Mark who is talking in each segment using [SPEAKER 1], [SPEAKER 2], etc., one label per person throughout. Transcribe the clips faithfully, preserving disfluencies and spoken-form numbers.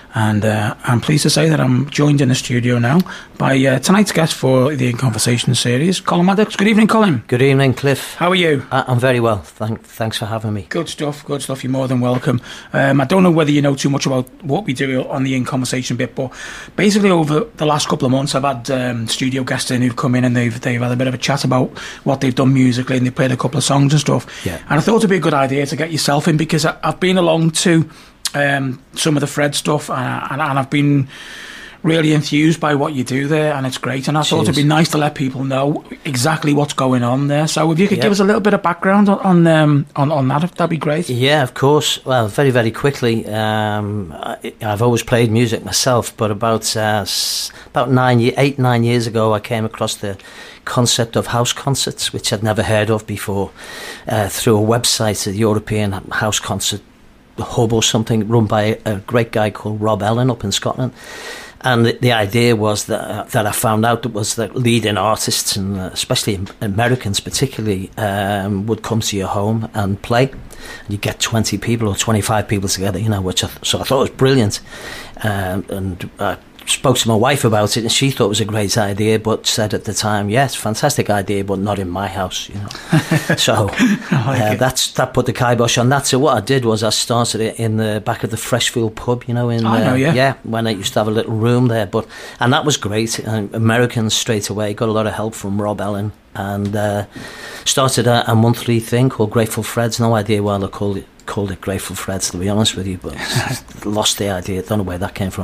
[SPEAKER 1] And uh, I'm pleased to say that I'm joined in the studio now by uh, tonight's guest for the In Conversation series, Colin Maddox. Good evening, Colin.
[SPEAKER 2] Good evening, Cliff.
[SPEAKER 1] How are you?
[SPEAKER 2] I- I'm very well. Thank- thanks for having me.
[SPEAKER 1] Good stuff, good stuff. You're more than welcome. Um, I don't know whether you know too much about what we do on the In Conversation bit, but basically over the last couple of months I've had um, studio guests in who've come in and they've, they've had a bit of a chat about what they've done musically, and they played a couple of songs and stuff.
[SPEAKER 2] Yeah.
[SPEAKER 1] And I thought it'd be a good idea to get yourself in, because I, I've been along to um, some of the Fred stuff, and, and, and I've been really enthused by what you do there, and it's great. And I thought
[SPEAKER 2] Cheers.
[SPEAKER 1] it'd be nice to let people know exactly what's going on there. So if you could
[SPEAKER 2] Yeah.
[SPEAKER 1] give us a little bit of background on on, um, on, on that, that'd be great.
[SPEAKER 2] Yeah, of course. Well, very, very quickly. Um, I, I've always played music myself, but about uh, s- about nine, ye- eight, nine years ago, I came across the concept of house concerts, which I'd never heard of before, uh, through a website, the European House Concert Hub or something, run by a great guy called Rob Ellen up in Scotland. And the, the idea was that uh, that I found out that was that leading artists, and uh, especially Americans particularly, um, would come to your home and play. And you get twenty people or twenty-five people together, you know, which I th- so I thought was brilliant. Um, and I spoke to my wife about it, and she thought it was a great idea, but said at the time, yes, fantastic idea, but not in my house, you know. So
[SPEAKER 1] like
[SPEAKER 2] uh,
[SPEAKER 1] it.
[SPEAKER 2] that's that put the kibosh on that. So what I did was I started it in the back of the Freshfield pub, you know, in
[SPEAKER 1] I know,
[SPEAKER 2] uh,
[SPEAKER 1] yeah.
[SPEAKER 2] yeah, when I used to have a little room there, but and that was great. And Americans straight away got a lot of help from Rob Ellen, and uh, started a, a monthly thing called Grateful Freds. No idea why they called it called it Grateful Freds, to be honest with you, but lost the idea. Don't know where that came from.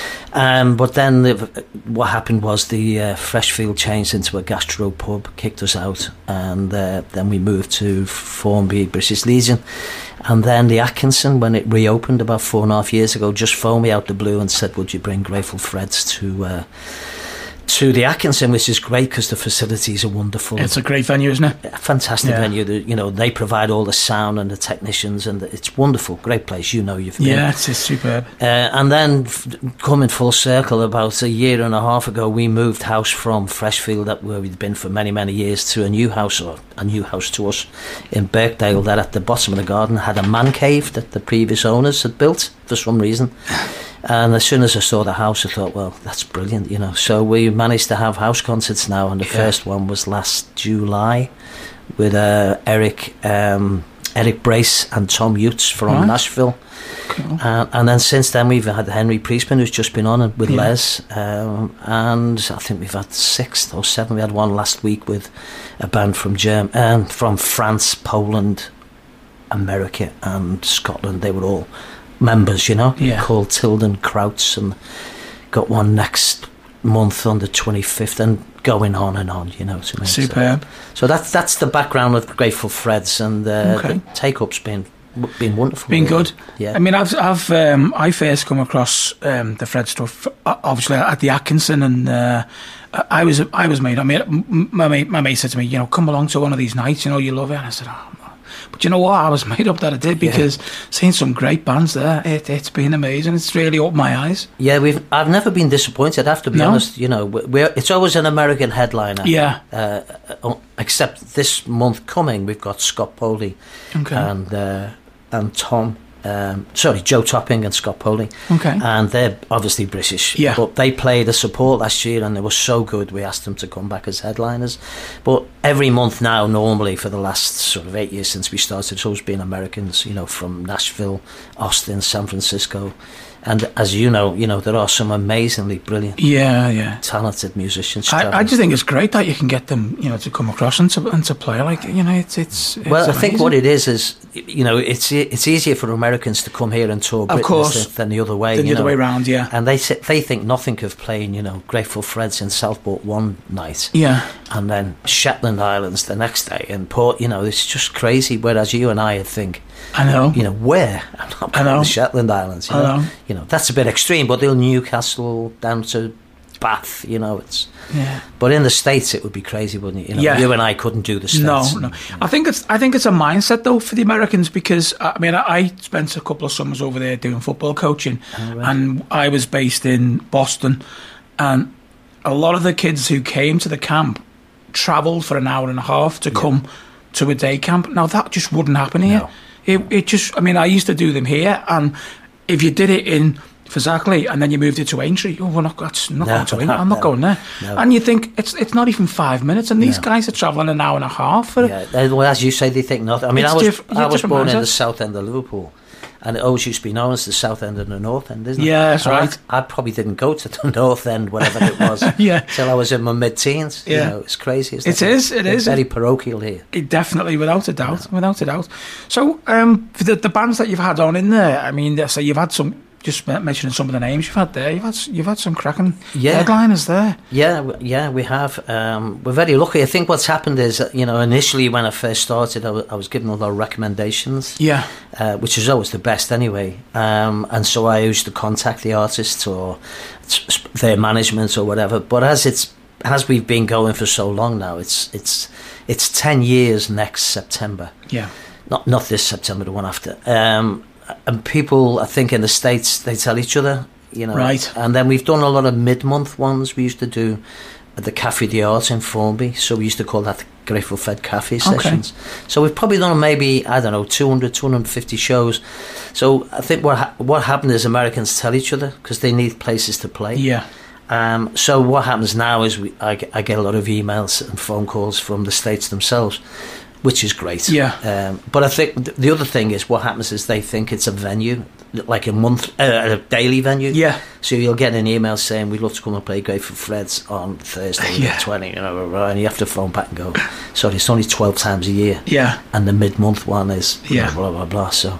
[SPEAKER 2] Um, but then the, what happened was the uh, Freshfield changed into a gastro pub, kicked us out, and uh, then we moved to Formby British Legion. And then the Atkinson, when it reopened about four and a half years ago, just phoned me out the blue and said, would you bring Grateful Freds to uh, to the Atkinson, which is great because the facilities are wonderful.
[SPEAKER 1] It's a great venue, isn't it?
[SPEAKER 2] A fantastic
[SPEAKER 1] Yeah.
[SPEAKER 2] venue. The, you know, they provide all the sound and the technicians, and the, it's wonderful. Great place. You know, you've been.
[SPEAKER 1] Yeah, it's, it's superb.
[SPEAKER 2] Uh, and then f- coming full circle, about a year and a half ago, we moved house from Freshfield, that where we'd been for many, many years, to a new house, or a new house to us in Birkdale, that at the bottom of the garden had a man cave that the previous owners had built for some reason. And as soon as I saw the house, I thought, well, that's brilliant, you know. So we managed to have house concerts now, and the
[SPEAKER 1] Yeah.
[SPEAKER 2] first one was last July with uh, Eric um, Eric Brace and Tom Utes from
[SPEAKER 1] Right.
[SPEAKER 2] Nashville.
[SPEAKER 1] Cool.
[SPEAKER 2] Uh, and then since then we've had Henry Priestman, who's just been on it with
[SPEAKER 1] Yeah.
[SPEAKER 2] Les, um, and I think we've had six or seven. We had one last week with a band from Germ- um, from France, Poland, America and Scotland. They were all members, you know,
[SPEAKER 1] Yeah.
[SPEAKER 2] called Tilden Krauts, and got one next month on the twenty-fifth, and going on and on, you know what I mean?
[SPEAKER 1] Superb.
[SPEAKER 2] So, so that's that's the background of Grateful Freds, and uh,
[SPEAKER 1] Okay.
[SPEAKER 2] the take-up's been been wonderful.
[SPEAKER 1] Been
[SPEAKER 2] really.
[SPEAKER 1] good.
[SPEAKER 2] Yeah.
[SPEAKER 1] I mean, I've, I've, um, I first come across um, the Fred stuff, uh, obviously at the Atkinson, and uh, I I was, I was made. I mean, m- my mate, my mate said to me, you know, come along to one of these nights. You know, you love it. And I said, oh, no. But you know what? I was made up that I did, because seeing some great bands there, it, it's been amazing. It's really opened my eyes.
[SPEAKER 2] Yeah, we've. I've never been disappointed. I have to be
[SPEAKER 1] No?
[SPEAKER 2] honest. You know, we're, it's always an American headliner.
[SPEAKER 1] Yeah.
[SPEAKER 2] Uh, uh, except this month coming, we've got Scott Poley
[SPEAKER 1] Okay.
[SPEAKER 2] and uh, and Tom. Um, sorry, Joe Topping and Scott Poley.
[SPEAKER 1] Okay.
[SPEAKER 2] And they're obviously British.
[SPEAKER 1] Yeah.
[SPEAKER 2] But they played a support last year, and they were so good. We asked them to come back as headliners. But every month now, normally for the last sort of eight years since we started, it's always been Americans. You know, from Nashville, Austin, San Francisco. And as you know, you know there are some amazingly brilliant,
[SPEAKER 1] Yeah, yeah.
[SPEAKER 2] talented musicians.
[SPEAKER 1] I, I
[SPEAKER 2] travelling.
[SPEAKER 1] just think it's great that you can get them, you know, to come across and to, and to play. Like, you know, it's it's. it's
[SPEAKER 2] Well, I think
[SPEAKER 1] amazing.
[SPEAKER 2] what it is is, you know, it's it's easier for Americans to come here and tour
[SPEAKER 1] Of
[SPEAKER 2] Britain
[SPEAKER 1] course.
[SPEAKER 2] than the other way.
[SPEAKER 1] Than the
[SPEAKER 2] you
[SPEAKER 1] other
[SPEAKER 2] know.
[SPEAKER 1] way round, yeah.
[SPEAKER 2] And they say, they think nothing of playing, you know, Grateful Freds in Southport one night,
[SPEAKER 1] Yeah.
[SPEAKER 2] and then Shetland Islands the next day, and Port. You know, it's just crazy. Whereas you and I would think,
[SPEAKER 1] I know.
[SPEAKER 2] you know, where? I'm not
[SPEAKER 1] I
[SPEAKER 2] going
[SPEAKER 1] know.
[SPEAKER 2] to the Shetland Islands. You
[SPEAKER 1] I
[SPEAKER 2] know?
[SPEAKER 1] know.
[SPEAKER 2] you know, that's a bit extreme. But they'll Newcastle down to Bath. You know, it's.
[SPEAKER 1] Yeah.
[SPEAKER 2] But in the States, it would be crazy, wouldn't it? You know,
[SPEAKER 1] Yeah.
[SPEAKER 2] you and I couldn't do the States.
[SPEAKER 1] No, no. I think it's I think it's a mindset though for the Americans, because I mean I, I spent a couple of summers over there doing football coaching,
[SPEAKER 2] Oh, right.
[SPEAKER 1] and I was based in Boston, and a lot of the kids who came to the camp travelled for an hour and a half to come to a day camp. Now that just wouldn't happen here.
[SPEAKER 2] No.
[SPEAKER 1] It it just I mean I used to do them here, and if you did it in Exactly, and then you moved it to Aintree. Oh, we're not. That's not
[SPEAKER 2] No,
[SPEAKER 1] going to Aintree. I'm not
[SPEAKER 2] no,
[SPEAKER 1] going there.
[SPEAKER 2] no.
[SPEAKER 1] And you think it's it's not even five minutes, and these
[SPEAKER 2] No.
[SPEAKER 1] guys are travelling an hour and a half. For
[SPEAKER 2] Yeah, they- well, as you say, they think nothing. I mean,
[SPEAKER 1] It's
[SPEAKER 2] I was
[SPEAKER 1] diff- yeah,
[SPEAKER 2] I was
[SPEAKER 1] different
[SPEAKER 2] born in
[SPEAKER 1] mindset.
[SPEAKER 2] the south end of Liverpool, and it always used to be known as the south end and the north end, isn't it?
[SPEAKER 1] Yeah, that's
[SPEAKER 2] And I-
[SPEAKER 1] right.
[SPEAKER 2] I, probably didn't go to the north end, whatever it was,
[SPEAKER 1] Yeah.
[SPEAKER 2] till I was in my mid-teens.
[SPEAKER 1] Yeah.
[SPEAKER 2] You know, it's crazy. Isn't
[SPEAKER 1] It
[SPEAKER 2] it
[SPEAKER 1] is, it
[SPEAKER 2] It's
[SPEAKER 1] is.
[SPEAKER 2] very parochial here.
[SPEAKER 1] It definitely, without a doubt, without a doubt. So, um, for the, the bands that you've had on in there, I mean, so you've had some. Just mentioning some of the names you've had there, you've had you've had some cracking
[SPEAKER 2] Yeah.
[SPEAKER 1] headliners there.
[SPEAKER 2] Yeah, w- yeah, we have. Um, we're very lucky. I think what's happened is, that, you know, initially when I first started, I wa- I was given a lot of recommendations,
[SPEAKER 1] Yeah,
[SPEAKER 2] uh, which is always the best anyway. Um, and so I used to contact the artists or s- s- their management or whatever. But as it's as we've been going for so long now, it's it's it's ten years next September.
[SPEAKER 1] yeah,
[SPEAKER 2] Not not this September, the one after. Um, and people, I think, in the States, they tell each other, you know.
[SPEAKER 1] Right.
[SPEAKER 2] And then we've done a lot of mid-month ones. We used to do at the Café d'Art in Formby, so we used to call that the Grateful Fed Cafe sessions. So we've probably done maybe, I don't know, two hundred, two hundred fifty shows. So I think what ha- what happened is Americans tell each other because they need places to play.
[SPEAKER 1] yeah,
[SPEAKER 2] Um, so what happens now is we, I, get- I get a lot of emails and phone calls from the States themselves, which is great.
[SPEAKER 1] Yeah.
[SPEAKER 2] Um, but I think th- the other thing is what happens is they think it's a venue, like a month, uh, a daily venue.
[SPEAKER 1] yeah,
[SPEAKER 2] So you'll get an email saying we'd love to come and play Grateful Fred's on Thursday,
[SPEAKER 1] Yeah.
[SPEAKER 2] the twenty, you know, and you have to phone back and go, sorry, it's only twelve times a year,
[SPEAKER 1] yeah,
[SPEAKER 2] and the mid-month one is
[SPEAKER 1] Yeah.
[SPEAKER 2] blah blah blah. blah. So,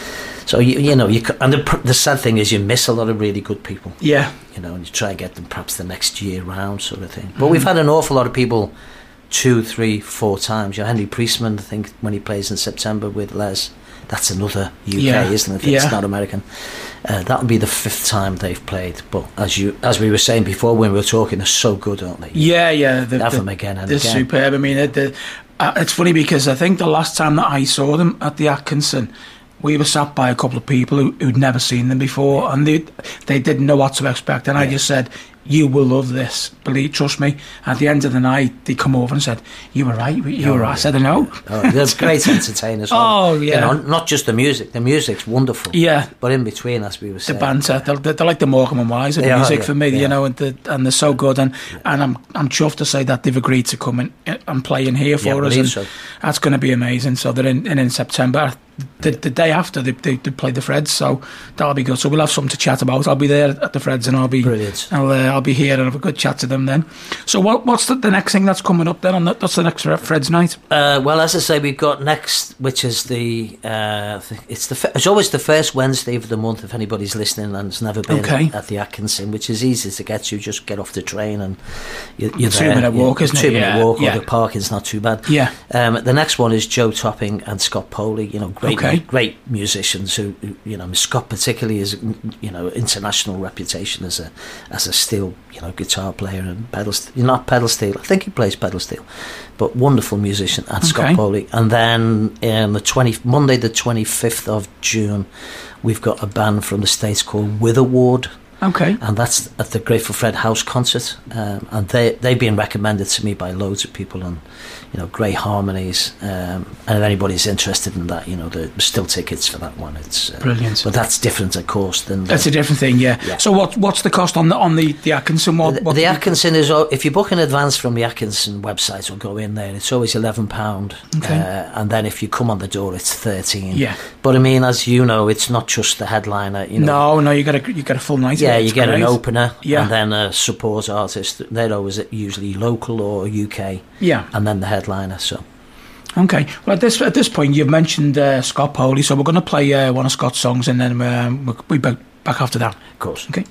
[SPEAKER 2] so you you know you c- and the pr- the sad thing is you miss a lot of really good people.
[SPEAKER 1] yeah,
[SPEAKER 2] You know, and you try and get them perhaps the next year round, sort of thing.
[SPEAKER 1] Mm-hmm.
[SPEAKER 2] But we've had an awful lot of people two, three, four times. You know, Henry Priestman, I think, when he plays in September with Les, that's another U K,
[SPEAKER 1] Yeah,
[SPEAKER 2] isn't it?
[SPEAKER 1] yeah.
[SPEAKER 2] It's not American. Uh, that would be the fifth time they've played. But as you, as we were saying before when we were talking, they're so good, aren't they?
[SPEAKER 1] yeah, yeah. The,
[SPEAKER 2] Have
[SPEAKER 1] the-
[SPEAKER 2] them again and
[SPEAKER 1] they're
[SPEAKER 2] again.
[SPEAKER 1] superb. I mean, it, the, uh, it's funny because I think the last time that I saw them at the Atkinson, we were sat by a couple of people who, who'd never seen them before, and they they didn't know what to expect. And I
[SPEAKER 2] Yeah.
[SPEAKER 1] just said, "You will love this. Believe, trust me." At the end of the night, they come over and said, "You were right. You were right." I said, "I know."
[SPEAKER 2] Oh, they're great entertainers.
[SPEAKER 1] Oh,
[SPEAKER 2] You
[SPEAKER 1] yeah.
[SPEAKER 2] know, not just the music. The music's wonderful.
[SPEAKER 1] Yeah.
[SPEAKER 2] But in between, as we were
[SPEAKER 1] The
[SPEAKER 2] saying.
[SPEAKER 1] banter, they're, they're, they're like the Morecambe and Wise of
[SPEAKER 2] They are,
[SPEAKER 1] music
[SPEAKER 2] yeah,
[SPEAKER 1] for me,
[SPEAKER 2] yeah.
[SPEAKER 1] you know, and the, and they're so good, and and I'm I'm chuffed to say that they've agreed to come in and play in here
[SPEAKER 2] Yeah,
[SPEAKER 1] for
[SPEAKER 2] I
[SPEAKER 1] us,
[SPEAKER 2] believe
[SPEAKER 1] and
[SPEAKER 2] so.
[SPEAKER 1] that's going to be amazing. So they're in, in in September, the, the day after they, they they play the Freds, so that'll be good. So we'll have something to chat about. I'll be there at the Freds, and I'll be
[SPEAKER 2] Brilliant.
[SPEAKER 1] I'll uh, I'll be here and have a good chat to them then. So what what's the, the next thing that's coming up then? On the, that's the next Freds night.
[SPEAKER 2] Uh, well, as I say, we've got next, which is the uh, th- it's the fir- it's always the first Wednesday of the month. If anybody's listening and has never been
[SPEAKER 1] Okay.
[SPEAKER 2] at the Atkinson, which is easy to get to, just get off the train and you, you're
[SPEAKER 1] Two
[SPEAKER 2] there.
[SPEAKER 1] minute
[SPEAKER 2] You-
[SPEAKER 1] walk, isn't it?
[SPEAKER 2] Two minute
[SPEAKER 1] Yeah,
[SPEAKER 2] walk,
[SPEAKER 1] yeah.
[SPEAKER 2] or the parking's not too bad.
[SPEAKER 1] Yeah.
[SPEAKER 2] Um, the next one is Joe Topping and Scott Poley. You know, great,
[SPEAKER 1] Okay.
[SPEAKER 2] great musicians who, who, you know, Scott particularly is, you know, international reputation as a as a steel, you know, guitar player and pedal. St- not pedal steel. I think he plays pedal steel, but wonderful musician. And
[SPEAKER 1] Okay.
[SPEAKER 2] Scott Poley. And then um, the twenty Monday, the twenty fifth of June, we've got a band from the States called Witherward.
[SPEAKER 1] Okay.
[SPEAKER 2] And that's at the Grateful Fred House concert, um, and they they've been recommended to me by loads of people, and you know, great harmonies. Um, and if anybody's interested in that, you know, there's still tickets for that one. It's uh,
[SPEAKER 1] Brilliant.
[SPEAKER 2] but that's different, of course, than the,
[SPEAKER 1] That's a different thing, yeah.
[SPEAKER 2] Yeah.
[SPEAKER 1] So what what's the cost on the on the, the Atkinson? What,
[SPEAKER 2] the,
[SPEAKER 1] what
[SPEAKER 2] the Atkinson is uh, if you book in advance from the Atkinson website or go in there, it's always eleven pound,
[SPEAKER 1] Okay.
[SPEAKER 2] uh, and then if you come on the door, it's thirteen.
[SPEAKER 1] Yeah.
[SPEAKER 2] But I mean, as you know, it's not just the headliner. You know,
[SPEAKER 1] No, no, you got a you got a full night.
[SPEAKER 2] Yeah,
[SPEAKER 1] of it.
[SPEAKER 2] you
[SPEAKER 1] It's
[SPEAKER 2] get an
[SPEAKER 1] great.
[SPEAKER 2] opener,
[SPEAKER 1] Yeah.
[SPEAKER 2] and then a support artist. They're always usually local or U K,
[SPEAKER 1] Yeah.
[SPEAKER 2] and then the headliner. So
[SPEAKER 1] Okay. Well, at this at this point, you've mentioned uh, Scott Poley, so we're going to play uh, one of Scott's songs, and then um, we'll be back, back after that.
[SPEAKER 2] of course.
[SPEAKER 1] Okay.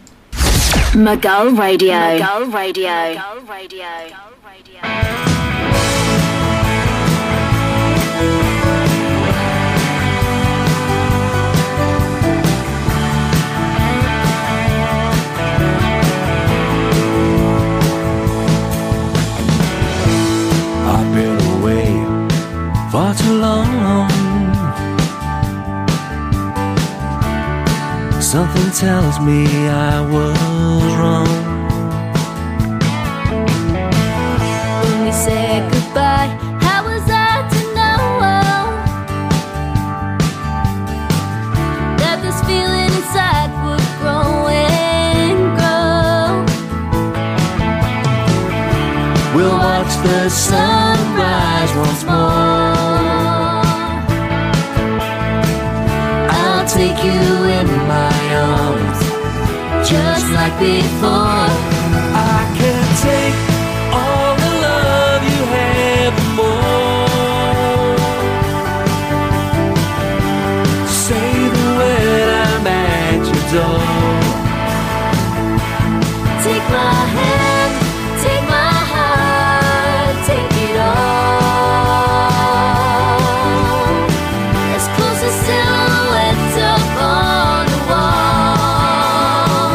[SPEAKER 3] Mughal Radio. Mughal Radio. Mughal Radio.
[SPEAKER 4] I've been away far too long. Something tells me I was wrong.
[SPEAKER 5] When we said goodbye, how was I to know that this feeling inside would grow?
[SPEAKER 4] watch the sunrise once more. I'll take you in my arms, just like before. I can take all the love you have and more. Say the word, I'm at your door.
[SPEAKER 5] Take my hand, take my heart, take it all. As close as silhouettes up on the wall.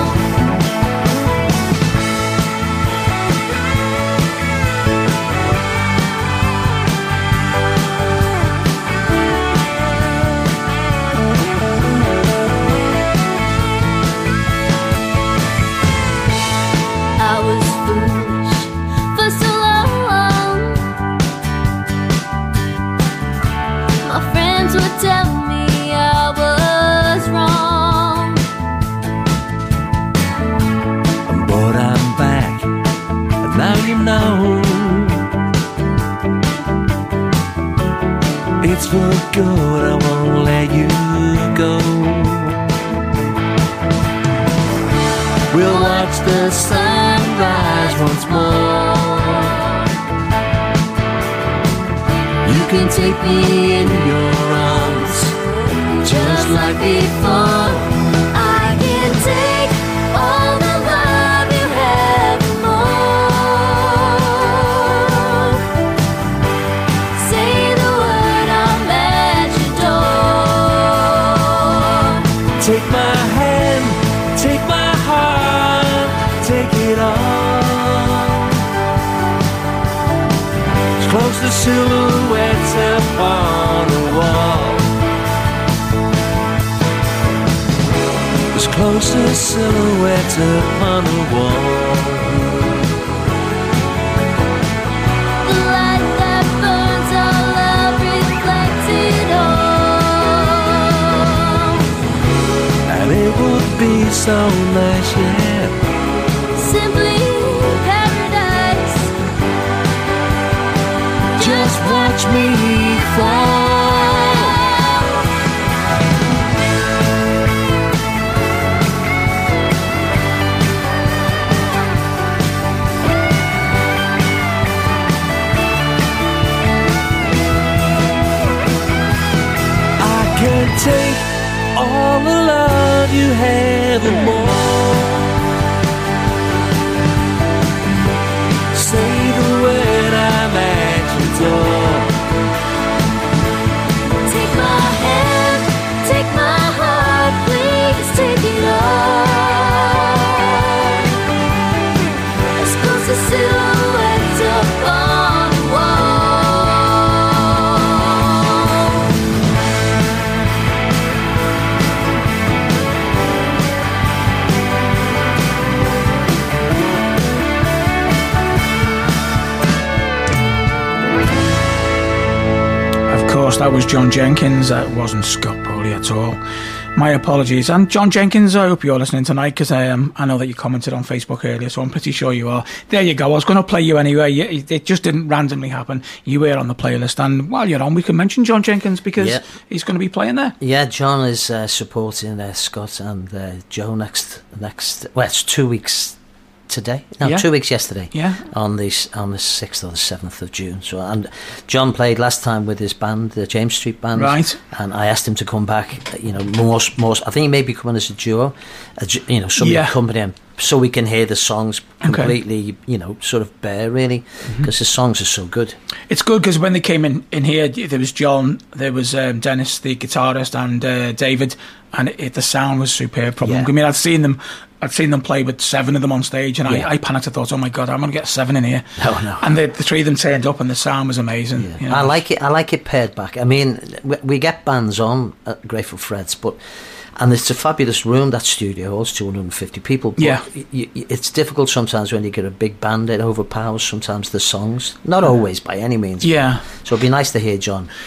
[SPEAKER 5] I was foolish for so long. My friends would tell me I was wrong.
[SPEAKER 4] But I'm back, and now you know it's for good, I won't let you go. We'll watch the sunrise once more. You can take me in your arms, just like before.
[SPEAKER 5] I can take all the love you have and more. Say the word, I'm at your door.
[SPEAKER 4] Take my hand, take my heart, take it all. As close to silhouettes upon the wall. As close to silhouettes upon the wall.
[SPEAKER 5] The light that burns our love reflected all.
[SPEAKER 4] And it would be so nice, yeah.
[SPEAKER 5] Simply paradise.
[SPEAKER 4] Just watch me fall. I can take all the love you have and more. Say the word, I'm at your door.
[SPEAKER 5] Take my hand, take my heart, please take it all. As close as silhouettes up on the wall.
[SPEAKER 1] Of course, that was John Jenkins. That wasn't Scott Pauley at all. My apologies. And John Jenkins, I hope you're listening tonight, because um, I know that you commented on Facebook earlier, so I'm pretty sure you are. There you go. I was going to play you anyway. It just didn't randomly happen. You were on the playlist, and while you're on, we can mention John Jenkins, because
[SPEAKER 2] Yeah.
[SPEAKER 1] he's going to be playing there.
[SPEAKER 2] Yeah, John is uh, supporting uh, Scott and uh, Joe next next. Well, it's two weeks today. No,
[SPEAKER 1] Yeah.
[SPEAKER 2] two weeks yesterday.
[SPEAKER 1] Yeah.
[SPEAKER 2] On the s- on the sixth or the seventh of June. So, and John played last time with his band, the James Street Band.
[SPEAKER 1] Right.
[SPEAKER 2] And I asked him to come back. You know, more more. I think he may be coming as a duo. A, ju- you know, somebody
[SPEAKER 1] Yeah.
[SPEAKER 2] to accompany him, so we can hear the songs
[SPEAKER 1] Okay.
[SPEAKER 2] completely. You know, sort of bare really, because the songs are so good.
[SPEAKER 1] It's good because when they came in, in here, there was John, there was um, Dennis, the guitarist, and uh, David, and it, the sound was superb from them.
[SPEAKER 2] Yeah.
[SPEAKER 1] I mean, I'd seen them, I'd seen them play with seven of them on stage, and
[SPEAKER 2] Yeah.
[SPEAKER 1] I, I panicked. I thought, oh my god, I'm going to get seven in here.
[SPEAKER 2] No, no.
[SPEAKER 1] And the, the three of them turned up, and the sound was amazing.
[SPEAKER 2] Yeah.
[SPEAKER 1] You know.
[SPEAKER 2] I like it. I like it pared back. I mean, we, we get bands on at Grateful Fred's, but and it's a fabulous room. That studio holds two hundred fifty people. But
[SPEAKER 1] Yeah.
[SPEAKER 2] y- y- it's difficult sometimes when you get a big band. It overpowers sometimes the songs. Not always, by any means.
[SPEAKER 1] Yeah.
[SPEAKER 2] So it'd be nice to hear John.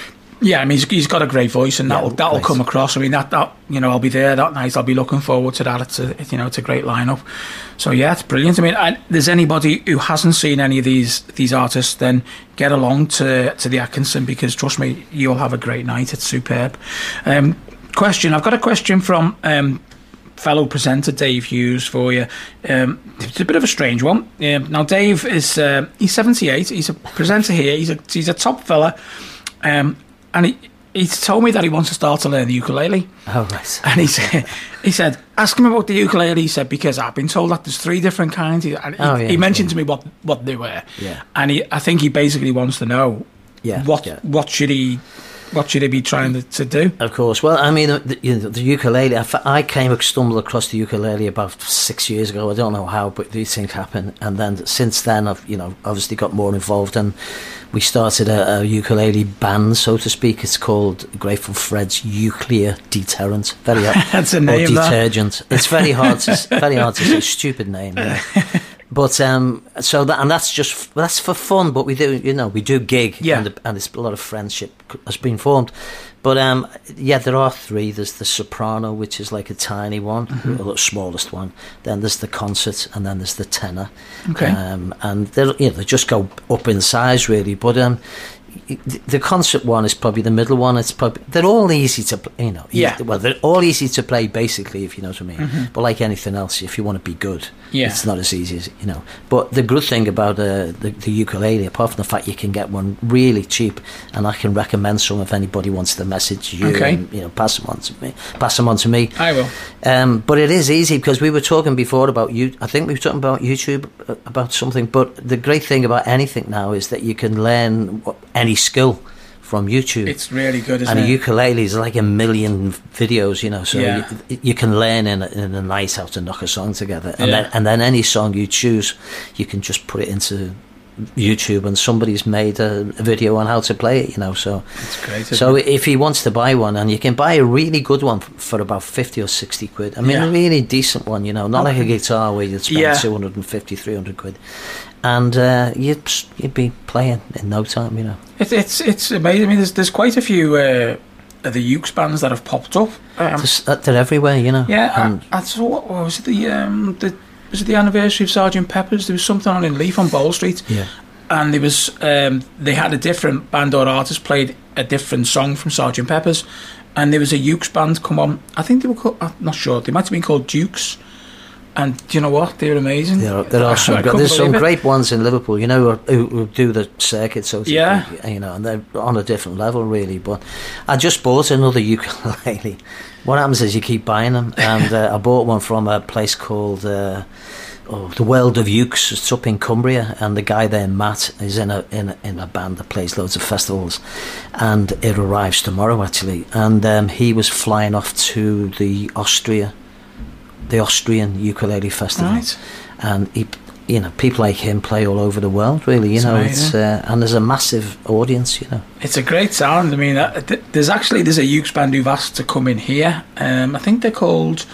[SPEAKER 1] Yeah, I mean, he's, he's got a great voice, and
[SPEAKER 2] Yeah,
[SPEAKER 1] that'll that'll
[SPEAKER 2] great.
[SPEAKER 1] come across. I mean, that, that you know, I'll be there that night. I'll be looking forward to that. It's a it, you know, it's a great lineup. So yeah, it's brilliant. I mean, I, there's anybody who hasn't seen any of these these artists, then get along to to the Atkinson, because trust me, you'll have a great night. It's superb. Um, question: I've got a question from um, fellow presenter Dave Hughes for you. Um, it's a bit of a strange one. Um, now, Dave is uh, he's seventy-eight. He's a presenter here. He's a he's a top fella. Um, And he, he's told me that he wants to start to learn the ukulele.
[SPEAKER 2] Oh, right.
[SPEAKER 1] And he said, he said, ask him about the ukulele. He said, because I've been told that there's three different kinds. He, and he,
[SPEAKER 2] Oh, yeah,
[SPEAKER 1] he mentioned
[SPEAKER 2] yeah.
[SPEAKER 1] to me what, what they were.
[SPEAKER 2] Yeah.
[SPEAKER 1] And he, I think he basically wants to know
[SPEAKER 2] Yeah,
[SPEAKER 1] what
[SPEAKER 2] yeah.
[SPEAKER 1] what should he what should he be trying to, to do.
[SPEAKER 2] Of course. Well, I mean, the, you know, the ukulele, I, f- I came, stumbled across the ukulele about six years ago. I don't know how, but these things happen. And then since then, I've, you know, obviously got more involved, and we started a, a ukulele band, so to speak. It's called Grateful Fred's Uclear Deterrent. Very hard.
[SPEAKER 1] That's a
[SPEAKER 2] Or
[SPEAKER 1] name, that.
[SPEAKER 2] detergent. It's very hard to, s- very hard to say. Stupid name. Yeah. But um, so that, and that's just that's for fun. But we do, you know, we do gig,
[SPEAKER 1] Yeah.
[SPEAKER 2] and, and it's a lot of friendship has been formed. But um, yeah, there are three. There's the soprano, which is like a tiny one,
[SPEAKER 1] Mm-hmm.
[SPEAKER 2] the smallest one. Then there's the concert, and then there's the tenor.
[SPEAKER 1] Okay.
[SPEAKER 2] Um, and they, you know, they just go up in size, really. But um, the the concert one is probably the middle one. It's probably they're all easy to, pl- you know.
[SPEAKER 1] Yeah.
[SPEAKER 2] Well, they're all easy to play, basically, if you know what I mean. But like anything else, if you want to be good,
[SPEAKER 1] Yeah.
[SPEAKER 2] it's not as easy as, you know. But the good thing about uh, the, the ukulele, apart from the fact you can get one really cheap, and I can recommend some if anybody wants to message you,
[SPEAKER 1] Okay.
[SPEAKER 2] and, you know, pass them on to me. Pass them on to me.
[SPEAKER 1] I will.
[SPEAKER 2] Um, but it is easy, because we were talking before about you. I think we were talking about YouTube, uh, about something. But the great thing about anything now is that you can learn wh- any skill from YouTube.
[SPEAKER 1] It's really good, isn't
[SPEAKER 2] And a
[SPEAKER 1] it?
[SPEAKER 2] ukulele is like a million videos, you know, so
[SPEAKER 1] Yeah.
[SPEAKER 2] you, you can learn in a, in a night how to knock a song together. And,
[SPEAKER 1] Yeah.
[SPEAKER 2] then, and then any song you choose, you can just put it into YouTube, and somebody's made a, a video on how to play it, you know. So,
[SPEAKER 1] It's great, isn't
[SPEAKER 2] so
[SPEAKER 1] it?
[SPEAKER 2] if he wants to buy one, and you can buy a really good one f- for about fifty or sixty quid. I mean,
[SPEAKER 1] Yeah.
[SPEAKER 2] a really decent one, you know, not like a
[SPEAKER 1] Okay.
[SPEAKER 2] guitar where you'd spend
[SPEAKER 1] Yeah.
[SPEAKER 2] two hundred fifty, three hundred quid. And uh, you'd, you'd be playing in no time, you know.
[SPEAKER 1] It's it's it's amazing. I mean, there's there's quite a few uh, of the Ukes bands that have popped up. Um,
[SPEAKER 2] Just, uh, they're everywhere, you know.
[SPEAKER 1] yeah,
[SPEAKER 2] And
[SPEAKER 1] I, I saw what, what was it the um the was it the anniversary of Sergeant Pepper's? There was something on in Leaf on Bowl Street,
[SPEAKER 2] yeah.
[SPEAKER 1] and there was um they had a different band or artist played a different song from Sergeant Pepper's, and there was a Ukes band come on. I think they were called, I'm not sure, they might have been called Dukes. And do you know what? They're amazing.
[SPEAKER 2] There are, there are
[SPEAKER 1] I
[SPEAKER 2] some.
[SPEAKER 1] couldn't
[SPEAKER 2] There's some
[SPEAKER 1] believe it.
[SPEAKER 2] great ones in Liverpool, you know, who, who do the circuit, so to
[SPEAKER 1] Yeah.
[SPEAKER 2] speak, you know, and they're on a different level, really. But I just bought another ukulele. What happens is you keep buying them, and uh, I bought one from a place called uh, oh, the World of Ukes. It's up in Cumbria, and the guy there, Matt, is in a in a, in a band that plays loads of festivals, and it arrives tomorrow actually. And um, he was flying off to the Austria. The Austrian Ukulele Festival,
[SPEAKER 1] Right.
[SPEAKER 2] and he, you know, people like him play all over the world. Really, you
[SPEAKER 1] That's
[SPEAKER 2] know,
[SPEAKER 1] amazing.
[SPEAKER 2] it's uh, and there's a massive audience. You know,
[SPEAKER 1] It's a great sound. I mean, uh, th- there's actually there's a Ukes band who've asked to come in here. Um, I think they're called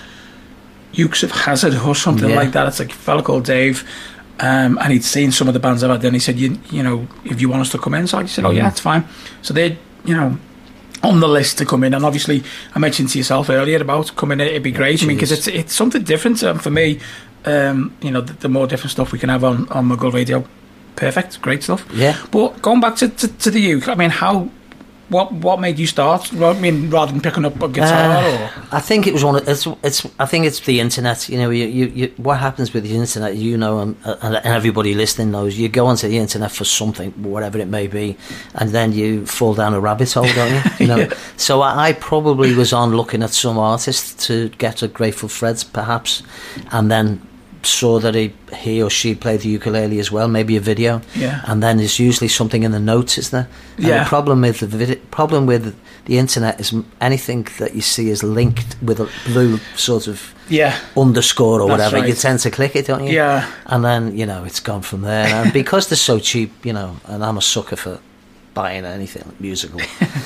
[SPEAKER 1] Ukes of Hazard or something
[SPEAKER 2] Yeah.
[SPEAKER 1] like that. It's like a fella called Dave, um, and he'd seen some of the bands I've had. Then he said, "You, you know, if you want us to come in," so I said, "Oh yeah, it's fine." So they, you know, on the list to come in, and obviously I mentioned to yourself earlier about coming in. It'd be great. I mean, because it's it's something different um, for me. Um, you know, the, the more different stuff we can have on on McGull Radio, perfect, great stuff.
[SPEAKER 2] Yeah.
[SPEAKER 1] But going back to, to, to the uke, I mean, how, what what made you start? Well, I mean, rather than picking up a guitar,
[SPEAKER 2] Uh,
[SPEAKER 1] or
[SPEAKER 2] I think it was one. Of, it's it's. I think it's the internet. You know, you, you, you what happens with the internet. You know, and, and everybody listening knows. You go onto the internet for something, whatever it may be, and then you fall down a rabbit hole, don't you? You know.
[SPEAKER 1] Yeah.
[SPEAKER 2] So I, I probably was on looking at some artists to get a Grateful Fred's, perhaps, and then saw that he he or she played the ukulele as well, maybe a video.
[SPEAKER 1] Yeah.
[SPEAKER 2] And then there's usually something in the notes, isn't there? And
[SPEAKER 1] Yeah.
[SPEAKER 2] the problem with the vid- problem with the internet is m- anything that you see is linked with a blue sort of
[SPEAKER 1] yeah,
[SPEAKER 2] underscore or
[SPEAKER 1] That's
[SPEAKER 2] whatever.
[SPEAKER 1] right.
[SPEAKER 2] You tend to click it, don't you?
[SPEAKER 1] yeah,
[SPEAKER 2] And then, you know, it's gone from there. And because they're so cheap, you know, and I'm a sucker for buying anything musical.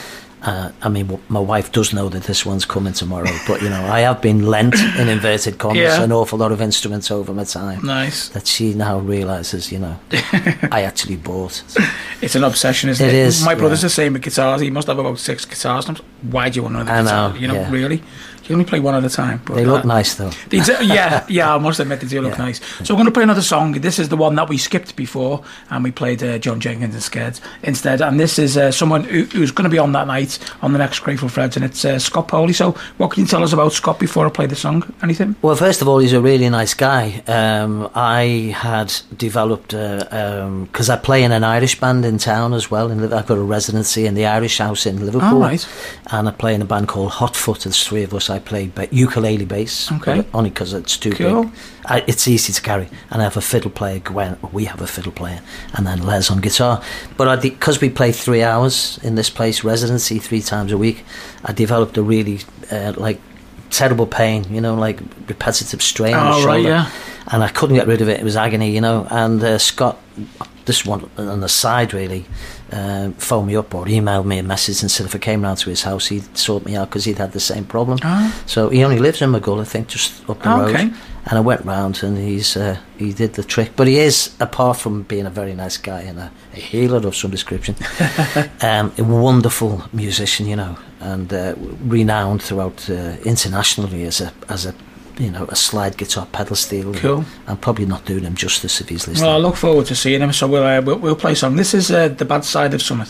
[SPEAKER 2] Uh, I mean, w- my wife does know that this one's coming tomorrow, but you know, I have been lent, in inverted commas,
[SPEAKER 1] Yeah.
[SPEAKER 2] an awful lot of instruments over my time.
[SPEAKER 1] Nice.
[SPEAKER 2] That she now realises, you know, I actually bought.
[SPEAKER 1] It's an obsession, isn't
[SPEAKER 2] It
[SPEAKER 1] it?
[SPEAKER 2] is,
[SPEAKER 1] My brother's
[SPEAKER 2] yeah.
[SPEAKER 1] the same with guitars. He must have about six guitars. And I'm like, why do you want another
[SPEAKER 2] I
[SPEAKER 1] guitar?
[SPEAKER 2] know,
[SPEAKER 1] You know,
[SPEAKER 2] yeah.
[SPEAKER 1] really? You only play one at a time. But,
[SPEAKER 2] They look
[SPEAKER 1] uh,
[SPEAKER 2] nice though.
[SPEAKER 1] They do, yeah, yeah, I must admit they do look
[SPEAKER 2] Yeah.
[SPEAKER 1] nice. So we're going to play another song. This is the one that we skipped before, and we played uh, John Jenkins instead. Instead, and this is uh, someone who, who's going to be on that night on the next Grateful Freds, and it's uh, Scott Poley. So, what can you tell us about Scott before I play the song? Anything?
[SPEAKER 2] Well, first of all, he's a really nice guy. Um, I had developed because I play in an Irish band in town as well. In Liv- I've got a residency in the Irish House in Liverpool,
[SPEAKER 1] Oh, right.
[SPEAKER 2] and I play in a band called Hot Foot. There's three of us. I play ba- ukulele bass,
[SPEAKER 1] Okay.
[SPEAKER 2] but only because it's too
[SPEAKER 1] Cool.
[SPEAKER 2] big. I, it's easy to carry, and I have a fiddle player. Gwen, we have a fiddle player, and then Les on guitar. But because we play three hours in this place, residency three times a week, I developed a really uh, like terrible pain, you know, like repetitive strain on the
[SPEAKER 1] Oh,
[SPEAKER 2] shoulder,
[SPEAKER 1] right, yeah.
[SPEAKER 2] and I couldn't get rid of it. It was agony, you know. And uh, Scott, this one on the side really, uh, phoned me up or emailed me a message and said if I came round to his house, he'd sort me out because he'd had the same problem.
[SPEAKER 1] Ah.
[SPEAKER 2] So he only lives in Maghull, I think, just up the
[SPEAKER 1] Oh,
[SPEAKER 2] road.
[SPEAKER 1] okay.
[SPEAKER 2] And I went round and he's uh, he did the trick. But he is, apart from being a very nice guy and a, a healer of some description, um, a wonderful musician, you know, and uh, renowned throughout uh, internationally as a as a you know a slide guitar pedal steel.
[SPEAKER 1] Cool.
[SPEAKER 2] I'm probably not doing him justice if he's listening.
[SPEAKER 1] Well, I look forward to seeing him. So we'll uh, we'll, we'll play a song. This is uh, The Bad Side of Summer.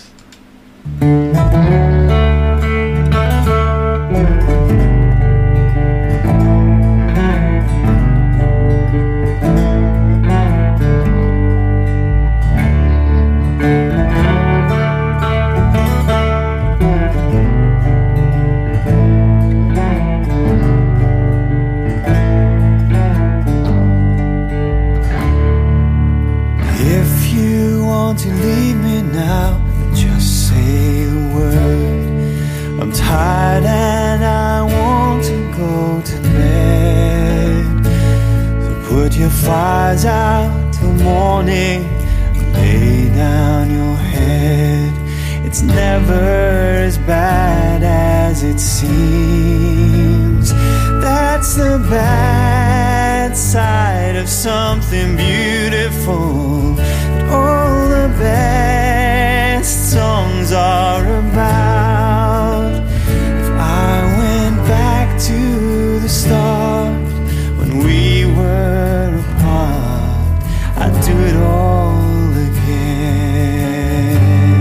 [SPEAKER 4] If you want to leave me now, then just say the word. I'm tired and I want to go to bed. So put your fires out till morning, lay down your head. It's never as bad as it seems. That's the bad side of something beautiful that all the best songs are about. If I went back to the start when we were apart, I'd do it all again.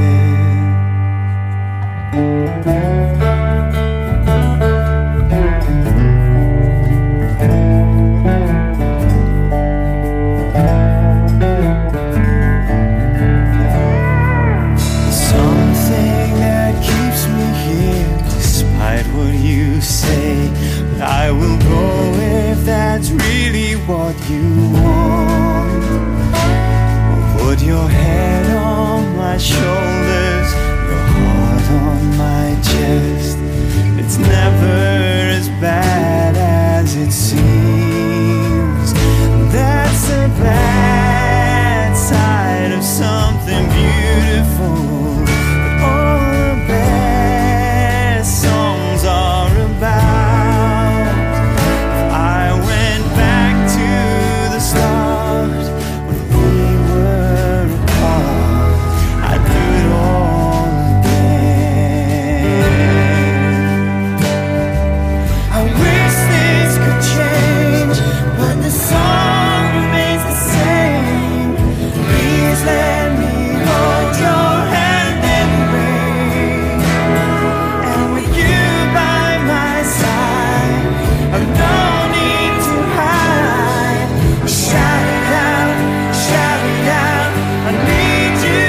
[SPEAKER 4] Something that keeps me here, despite what you say. But I will go if that's really what you want. Put your head on my shoulders, your heart on my chest. It's never as bad as it seems. That's the bad side of something beautiful. All the best songs are about. If I went back to the start when we were apart, I'd do it all again. I wish things could change, but the song remains the same. Please let me hold your hand in the rain. And with you by my side, I've no need to hide. Shout it out, shout it out, I need you.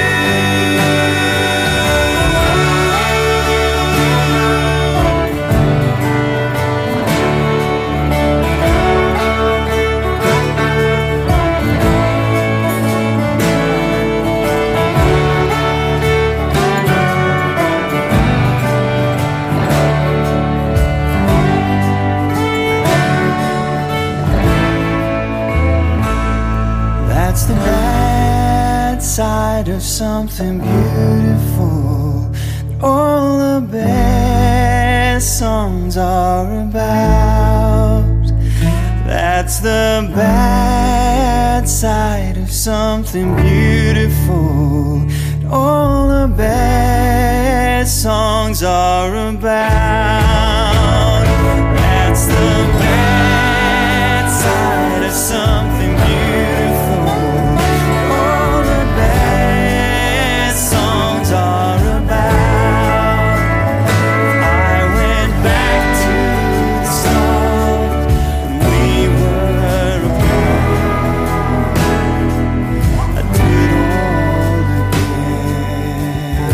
[SPEAKER 4] That's the bad side of something beautiful that
[SPEAKER 6] all the best songs are about. That's the bad side of something beautiful. All the best songs are about. That's the bad side of something beautiful. All the best songs are about. I went back to the start when we were apart. I do it all again.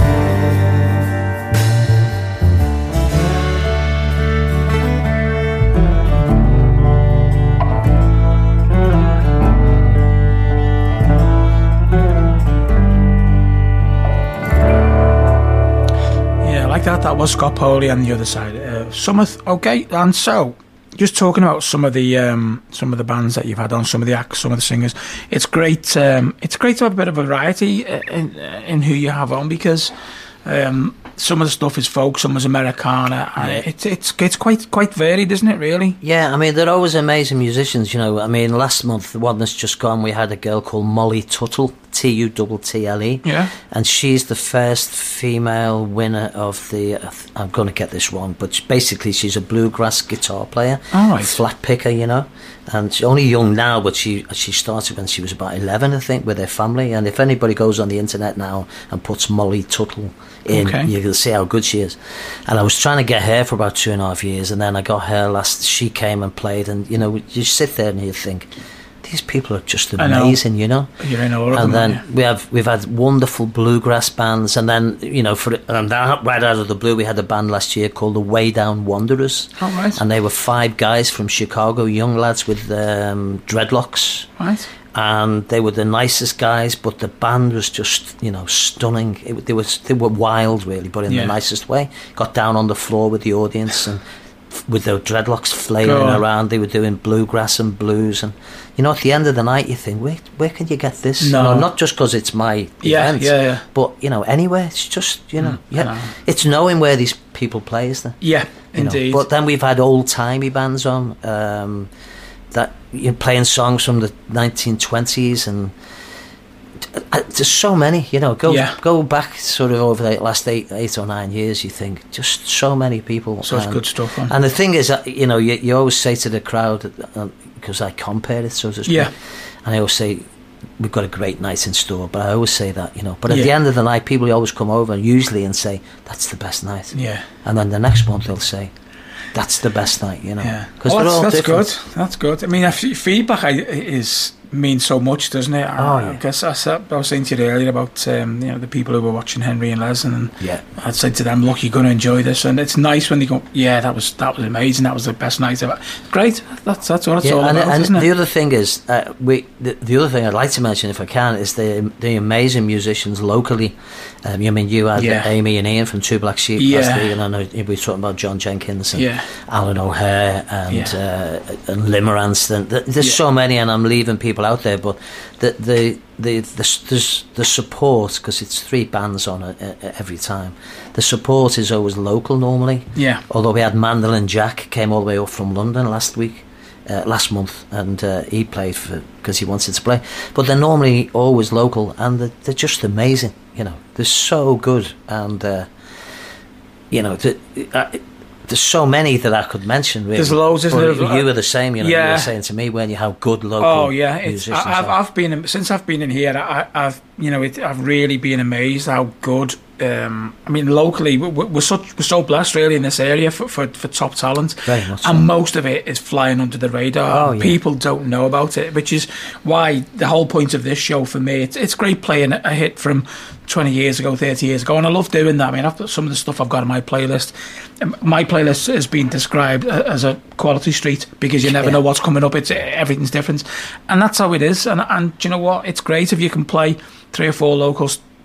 [SPEAKER 1] Yeah, like that. That was Scott Poli on the other side. Uh, Summerth, okay. And so, just talking about some of the um, some of the bands that you've had on, some of the acts, some of the singers. It's great. Um, it's great to have a bit of variety in in who you have on, because um, some of the stuff is folk, some is Americana, and
[SPEAKER 2] Yeah.
[SPEAKER 1] it's it's it's quite quite varied, isn't it? Really.
[SPEAKER 2] Yeah, I mean, they're always amazing musicians, you know. I mean, last month, the one that's just gone, we had a girl called Molly Tuttle, T U T T L E.
[SPEAKER 1] Yeah.
[SPEAKER 2] And she's the first female winner of the, uh, I'm going to get this wrong, but she- basically she's a bluegrass guitar player.
[SPEAKER 1] All right.
[SPEAKER 2] Flat picker, you know. And she's only young now, but she she started when she was about eleven, I think, with her family. And if anybody goes on the internet now and puts Molly Tuttle in,
[SPEAKER 1] Okay.
[SPEAKER 2] you can see how good she is. And I was trying to get her for about two and a half years, and then I got her last, she came and played, and, you know, you sit there and you think, these people are just
[SPEAKER 1] I know.
[SPEAKER 2] amazing, you know.
[SPEAKER 1] You're in awe of
[SPEAKER 2] And
[SPEAKER 1] them,
[SPEAKER 2] then
[SPEAKER 1] aren't you?
[SPEAKER 2] we have we've had wonderful bluegrass bands, and then, you know, for and that, right out of the blue, we had a band last year called the Way Down Wanderers.
[SPEAKER 1] All right.
[SPEAKER 2] And they were five guys from Chicago, young lads with um, dreadlocks,
[SPEAKER 1] Right.
[SPEAKER 2] and they were the nicest guys, but the band was just, you know, stunning. It, they was they were wild, really, but in
[SPEAKER 1] Yeah.
[SPEAKER 2] the nicest way. Got down on the floor with the audience and f- with their dreadlocks flailing
[SPEAKER 1] Go on.
[SPEAKER 2] around. They were doing bluegrass and blues, and, you know, at the end of the night, you think, where where can you get this?
[SPEAKER 1] No.
[SPEAKER 2] You know, not just because it's my
[SPEAKER 1] Yeah,
[SPEAKER 2] event,
[SPEAKER 1] yeah, yeah.
[SPEAKER 2] but, you know, anywhere. It's just, you know,
[SPEAKER 1] Mm, I
[SPEAKER 2] yeah,
[SPEAKER 1] know.
[SPEAKER 2] it's knowing where these people play, isn't it?
[SPEAKER 1] Yeah,
[SPEAKER 2] You know,
[SPEAKER 1] indeed.
[SPEAKER 2] but then we've had old timey bands on um, that, you know, playing songs from the nineteen twenties, and uh, there's so many. You know, go
[SPEAKER 1] Yeah.
[SPEAKER 2] go back sort of over the last eight eight or nine years. You think just so many people.
[SPEAKER 1] Such
[SPEAKER 2] and,
[SPEAKER 1] good stuff on.
[SPEAKER 2] And the thing is, that, you know, you, you always say to the crowd, because I compare it, so to speak.
[SPEAKER 1] Yeah.
[SPEAKER 2] And I always say, we've got a great night in store, but I always say that, you know. But at
[SPEAKER 1] Yeah.
[SPEAKER 2] the end of the night, people always come over, usually, and say, that's the best night.
[SPEAKER 1] Yeah.
[SPEAKER 2] And then the next month they'll say, that's the best night, you know.
[SPEAKER 1] Yeah.
[SPEAKER 2] Because
[SPEAKER 1] Well,
[SPEAKER 2] they're
[SPEAKER 1] that's,
[SPEAKER 2] all
[SPEAKER 1] that's
[SPEAKER 2] different.
[SPEAKER 1] good. That's good. I mean, f- feedback I, is means so much, doesn't it? I,
[SPEAKER 2] Oh,
[SPEAKER 1] I
[SPEAKER 2] yeah.
[SPEAKER 1] guess I, said- I was saying to you earlier about um, you know, the people who were watching Henry and Les, and
[SPEAKER 2] Yeah.
[SPEAKER 1] I'd said to them, "Look, you're going to enjoy this," and it's nice when they go, "Yeah, that was that was amazing. That was the best night ever." Great. That's that's what it's
[SPEAKER 2] Yeah,
[SPEAKER 1] all
[SPEAKER 2] and,
[SPEAKER 1] about,
[SPEAKER 2] and
[SPEAKER 1] isn't it?
[SPEAKER 2] the other thing is, uh, we the, the other thing I'd like to mention, if I can, is the the amazing musicians locally. Um, I mean, you had
[SPEAKER 1] Yeah.
[SPEAKER 2] Amy and Ian from Two Black Sheep
[SPEAKER 1] Yeah.
[SPEAKER 2] last week, and I know we were talking about John Jenkins and
[SPEAKER 1] Yeah.
[SPEAKER 2] Alan O'Hare and
[SPEAKER 1] Yeah.
[SPEAKER 2] uh, and Limerance. And th- there's
[SPEAKER 1] Yeah.
[SPEAKER 2] so many, and I'm leaving people out there, but the the the the, the, the support, because it's three bands on it uh, every time. The support is always local normally.
[SPEAKER 1] Yeah.
[SPEAKER 2] Although we had Mandolin Jack came all the way up from London last week, uh, last month, and uh, he played for because he wanted to play. But they're normally always local, and they're, they're just amazing. You know, they're so good, and uh, you know, the, uh, there's so many that I could mention. Really.
[SPEAKER 1] There's loads, isn't
[SPEAKER 2] But
[SPEAKER 1] there?
[SPEAKER 2] You were the same. You know, you
[SPEAKER 1] Yeah.
[SPEAKER 2] were saying to me when you how good local.
[SPEAKER 1] Oh yeah, it's,
[SPEAKER 2] musicians
[SPEAKER 1] I, I've
[SPEAKER 2] are.
[SPEAKER 1] I've been in, since I've been in here. I, I've you know it, I've really been amazed how good. Um, I mean, locally we're, we're such we're so blessed really in this area for for, for top talent,
[SPEAKER 2] Very much so.
[SPEAKER 1] and most of it is flying under the radar.
[SPEAKER 2] Oh, yeah.
[SPEAKER 1] People don't know about it, which is why the whole point of this show for me. It's it's great playing a hit from twenty years ago, thirty years ago, and I love doing that. I mean, I've got some of the stuff I've got on my playlist. Um, My playlist has been described a- as a quality street because you never
[SPEAKER 2] Yeah.
[SPEAKER 1] know what's coming up. It's everything's different, and that's how it is. And and do you know what? It's great if you can play three or four local s-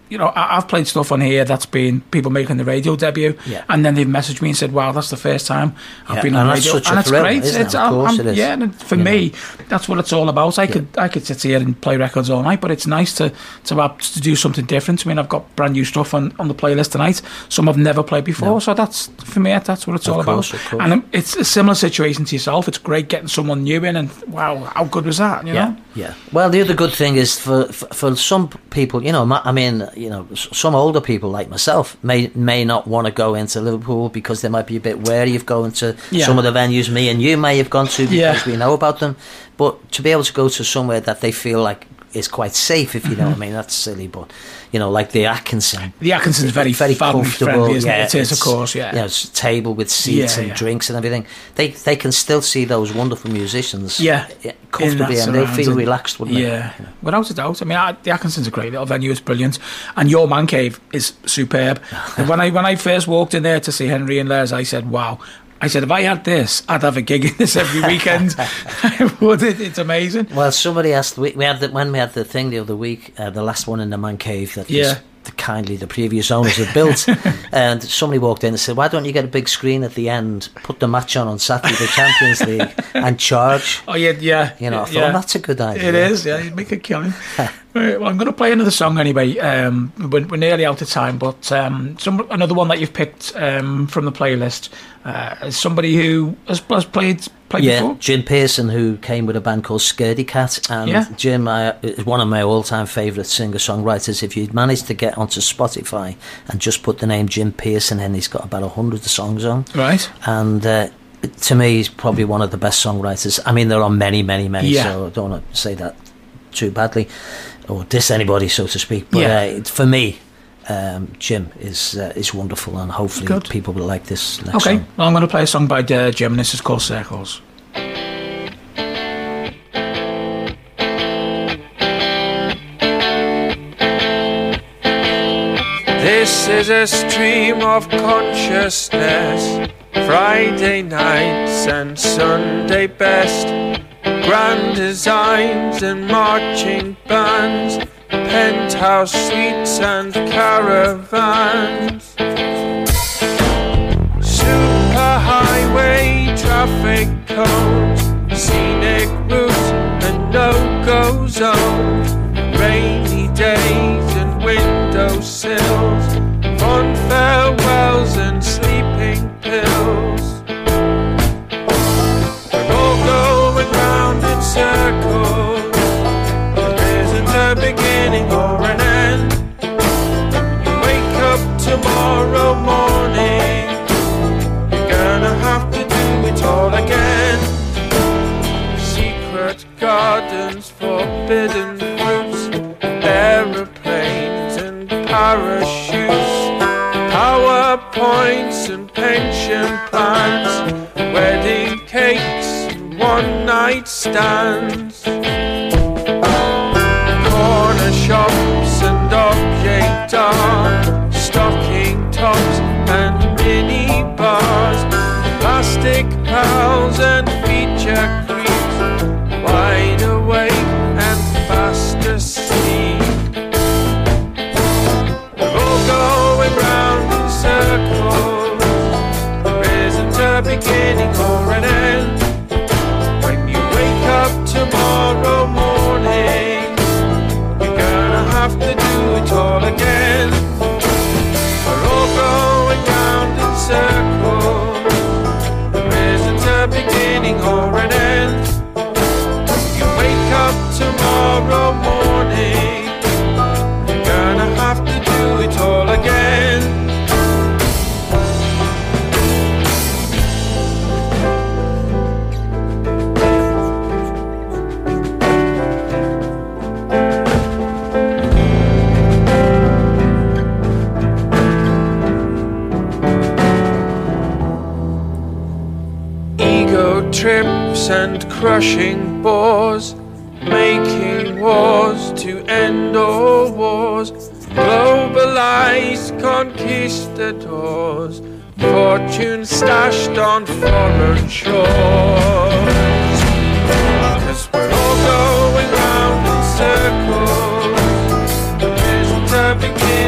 [SPEAKER 1] you know, I, I've played stuff on here that's been people making the radio debut,
[SPEAKER 2] Yeah.
[SPEAKER 1] and then they've messaged me and said, "Wow, that's the first time I've
[SPEAKER 2] Yeah,
[SPEAKER 1] been
[SPEAKER 2] and
[SPEAKER 1] on
[SPEAKER 2] that's
[SPEAKER 1] radio,"
[SPEAKER 2] such a
[SPEAKER 1] and it's
[SPEAKER 2] thrill,
[SPEAKER 1] great.
[SPEAKER 2] isn't it?
[SPEAKER 1] It's,
[SPEAKER 2] Of
[SPEAKER 1] I'm-
[SPEAKER 2] course
[SPEAKER 1] I'm-
[SPEAKER 2] it is.
[SPEAKER 1] Yeah, and for
[SPEAKER 2] You
[SPEAKER 1] me, that's what it's all about. I could I could sit here and play records all night, but it's nice to to have to do something different. I mean, I've got brand new stuff on, on the playlist tonight, some I've never played before.
[SPEAKER 2] No.
[SPEAKER 1] So that's for me. That's what it's
[SPEAKER 2] Of
[SPEAKER 1] all
[SPEAKER 2] course,
[SPEAKER 1] about.
[SPEAKER 2] of course.
[SPEAKER 1] And um, it's a similar situation to yourself. It's great getting someone new in, and wow, how good was that? You
[SPEAKER 2] Yeah,
[SPEAKER 1] know?
[SPEAKER 2] yeah. Well, the other good thing is for, for for some people, you know, I mean, you know, s- some older people like myself may may not want to go into Liverpool because they might be a bit wary of going to
[SPEAKER 1] Yeah.
[SPEAKER 2] some of the venues me and you may have gone to because
[SPEAKER 1] Yeah.
[SPEAKER 2] we know about them. But to be able to go to somewhere that they feel like is quite safe, if you know what I mean, that's silly, but you know, like the Atkinson.
[SPEAKER 1] The Atkinson's very
[SPEAKER 2] very
[SPEAKER 1] family
[SPEAKER 2] comfortable.
[SPEAKER 1] friendly, isn't
[SPEAKER 2] Yeah,
[SPEAKER 1] it? It is, of
[SPEAKER 2] it's,
[SPEAKER 1] course. Yeah.
[SPEAKER 2] You know, it's a table with seats
[SPEAKER 1] Yeah,
[SPEAKER 2] and
[SPEAKER 1] yeah.
[SPEAKER 2] drinks and everything. They they can still see those wonderful musicians.
[SPEAKER 1] Yeah,
[SPEAKER 2] comfortably,
[SPEAKER 1] in that
[SPEAKER 2] and they'll feel
[SPEAKER 1] surrounding.
[SPEAKER 2] relaxed, wouldn't
[SPEAKER 1] Yeah,
[SPEAKER 2] they? You know.
[SPEAKER 1] without a doubt. I mean, I, the Atkinson's a great little venue. It's brilliant, and your man cave is superb. And when I when I first walked in there to see Henry and Les, I said, "Wow." I said, if I had this, I'd have a gig in this every weekend. I would. It, it's amazing.
[SPEAKER 2] Well, somebody asked. We, we had the, when we had the thing the other week, uh, the last one in the man cave that
[SPEAKER 1] Yeah.
[SPEAKER 2] was the, kindly the previous owners had built, and somebody walked in and said, "Why don't you get a big screen at the end, put the match on on Saturday, the Champions League, and charge?"
[SPEAKER 1] Oh yeah, yeah.
[SPEAKER 2] You know, I thought,
[SPEAKER 1] yeah.
[SPEAKER 2] well, that's a good idea.
[SPEAKER 1] It is, yeah, you'd make a killing. Right, well, I'm going to play another song anyway. Um, we're, we're nearly out of time, but um, some another one that you've picked um, from the playlist uh, is somebody who has, has played played
[SPEAKER 2] Yeah,
[SPEAKER 1] before.
[SPEAKER 2] Jim Pearson, who came with a band called Scaredy Cat, and
[SPEAKER 1] Yeah.
[SPEAKER 2] Jim uh, is one of my all-time favourite singer-songwriters. If you'd managed to get onto Spotify and just put the name Jim Pearson in, he's got about a hundred songs on,
[SPEAKER 1] Right.
[SPEAKER 2] and uh, to me, he's probably one of the best songwriters. I mean, there are many, many, many,
[SPEAKER 1] Yeah.
[SPEAKER 2] so I don't want to say that too badly or diss anybody, so to speak. But
[SPEAKER 1] Yeah.
[SPEAKER 2] uh, for me, um, Jim is uh, is wonderful, and hopefully
[SPEAKER 1] Good.
[SPEAKER 2] people will like this next
[SPEAKER 1] Okay,
[SPEAKER 2] song.
[SPEAKER 1] well, I'm going to play a song by uh, Jim, and this is called Circles.
[SPEAKER 7] This is a stream of consciousness, Friday nights and Sunday best, grand designs and marching bands, penthouse suites and caravans, superhighway traffic cones, scenic routes and no-go zones, rainy days and windowsills, fond farewells and sleeping pills. We're all going round in circles. There isn't a beginning or an end. You wake up tomorrow morning, you're gonna have to do it all again. Secret gardens, forbidden fruits, aeroplanes and parachutes, PowerPoints and pension plans, wedding cakes and one night stands, corner shops and object art, stocking tops and mini bars, plastic pals and feature creeps, wide awake and fast asleep. We're all going round in circles. There isn't a beginning or an end. When you wake up tomorrow morning, you're gonna have to do it all again. We're all going round in circles. There isn't a beginning or an end. You wake up tomorrow morning, you're gonna have to do it all again. Ego trips and crushing bores, making wars to end all wars, globalized conquistadors, fortune stashed on foreign shores. Cause we're all going round in circles, there isn't a beginning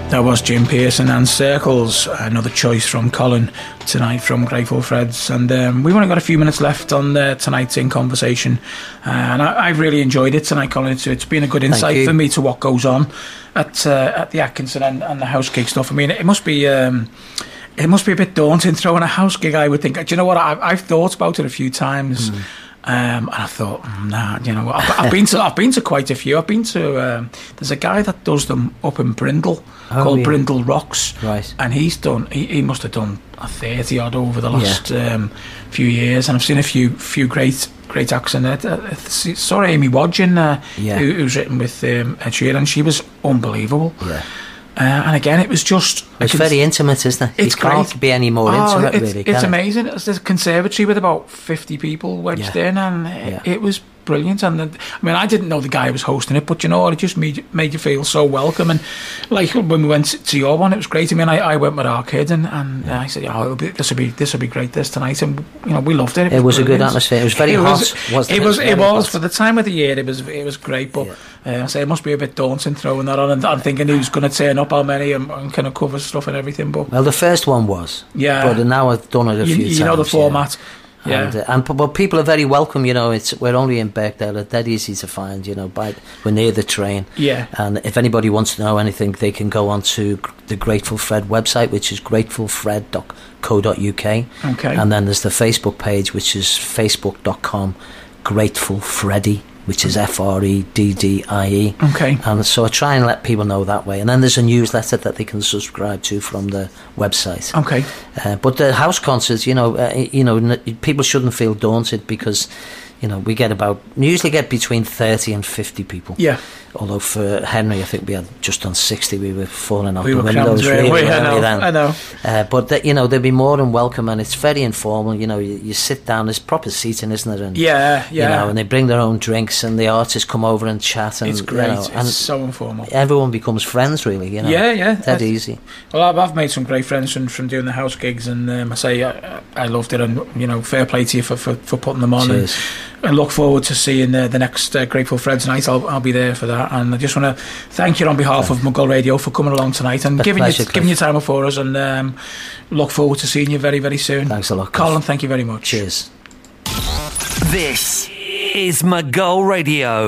[SPEAKER 1] That was Jim Pearson and Circles, another choice from Colin tonight from Grateful Fred's. And um, we've only got a few minutes left on uh, tonight's In Conversation. Uh, and I, I've really enjoyed it tonight, Colin. It's, it's been a good insight for me to what goes on at uh, at the Atkinson and, and the house gig stuff. I mean, it must be... Um, It must be a bit daunting throwing a house gig, I would think. Do you know what? I've, I've thought about it a few times. Mm. Um, and I thought, nah, you know, I've, I've been to I've been to quite a few. I've been to um, there's a guy that does them up in Brindle oh, called yeah. Brindle Rocks,
[SPEAKER 2] right?
[SPEAKER 1] And he's done. He, he must have done a thirty odd over the last yeah. um, few years. And I've seen a few few great great acts in it. Uh, saw Amy Wadgen, uh,
[SPEAKER 2] yeah.
[SPEAKER 1] who, who's written with um, Ed Sheeran, and she was unbelievable.
[SPEAKER 2] Yeah.
[SPEAKER 1] Uh, and again, it was just...
[SPEAKER 2] It's very intimate, isn't it?
[SPEAKER 1] It's
[SPEAKER 2] it can't
[SPEAKER 1] great.
[SPEAKER 2] be any more
[SPEAKER 1] oh,
[SPEAKER 2] intimate,
[SPEAKER 1] it's,
[SPEAKER 2] really,
[SPEAKER 1] It's
[SPEAKER 2] can
[SPEAKER 1] amazing.
[SPEAKER 2] It?
[SPEAKER 1] It's this conservatory with about fifty people wedged
[SPEAKER 2] yeah.
[SPEAKER 1] in, and
[SPEAKER 2] yeah.
[SPEAKER 1] it, it was brilliant. And the, I mean, I didn't know the guy who was hosting it, but you know what? It just made, made you feel so welcome. And like when we went to your one, it was great. I mean, I, I went with our kid, and, and yeah. I said, "Oh, it'll be, this will be this will be great this tonight." And you know, we loved it.
[SPEAKER 2] It,
[SPEAKER 1] it was,
[SPEAKER 2] was a good atmosphere. It was very
[SPEAKER 1] it
[SPEAKER 2] hot.
[SPEAKER 1] Was,
[SPEAKER 2] wasn't
[SPEAKER 1] it,
[SPEAKER 2] it
[SPEAKER 1] was. It was, it was
[SPEAKER 2] hot.
[SPEAKER 1] for the time of the year. It was. It was great, but. Yeah. Uh, I say it must be a bit daunting throwing that on, and I'm thinking who's going to turn up, how many, and, and kind of cover stuff and everything. But
[SPEAKER 2] well, the first one was,
[SPEAKER 1] yeah.
[SPEAKER 2] But now I've done it a
[SPEAKER 1] you,
[SPEAKER 2] few
[SPEAKER 1] you
[SPEAKER 2] times.
[SPEAKER 1] You know the format,
[SPEAKER 2] yeah.
[SPEAKER 1] yeah.
[SPEAKER 2] And, uh, and but people are very welcome. You know, it's we're only in Birkdale. It's dead easy to find. You know, by we're near the train.
[SPEAKER 1] Yeah.
[SPEAKER 2] And if anybody wants to know anything, they can go on to the Grateful Fred website, which is grateful fred dot co dot uk.
[SPEAKER 1] Okay.
[SPEAKER 2] And then there's the Facebook page, which is facebook dot com Grateful Freddy, which is F R E D D I E.
[SPEAKER 1] Okay.
[SPEAKER 2] And so I try and let people know that way. And then there's a newsletter that they can subscribe to from the website.
[SPEAKER 1] Okay.
[SPEAKER 2] Uh, but the house concerts, you know, uh, you know, n- people shouldn't feel daunted because, you know, we get about, we usually get between thirty and fifty people.
[SPEAKER 1] Yeah.
[SPEAKER 2] Although for Henry, I think we had just on sixty. We were falling out
[SPEAKER 1] we
[SPEAKER 2] the
[SPEAKER 1] were
[SPEAKER 2] windows. Really,
[SPEAKER 1] really, I know.
[SPEAKER 2] Then.
[SPEAKER 1] I know.
[SPEAKER 2] Uh, but the, you know, they'd be more than welcome, and it's very informal. You know, you, you sit down. There's proper seating, isn't there? And,
[SPEAKER 1] yeah, yeah.
[SPEAKER 2] You know, and they bring their own drinks, and the artists come over and chat. And
[SPEAKER 1] it's great.
[SPEAKER 2] You know,
[SPEAKER 1] it's
[SPEAKER 2] and
[SPEAKER 1] so informal.
[SPEAKER 2] Everyone becomes friends, really. You know.
[SPEAKER 1] Yeah, yeah.
[SPEAKER 2] That easy.
[SPEAKER 1] Well, I've, I've made some great friends from, from doing the house gigs, and um, I say I, I loved it, and you know, fair play to you for, for, for putting them on.
[SPEAKER 2] Cheers.
[SPEAKER 1] And I look forward to seeing uh, the next uh, Grateful Fred's night. I'll, I'll be there for that, and I just want to thank you on behalf of Muggle Radio for coming along tonight and giving
[SPEAKER 2] pleasure,
[SPEAKER 1] you giving your time up for us, and um, look forward to seeing you very very soon.
[SPEAKER 2] Thanks a lot,
[SPEAKER 1] Colin. Thank you very much.
[SPEAKER 2] Cheers.
[SPEAKER 8] This is Muggle Radio.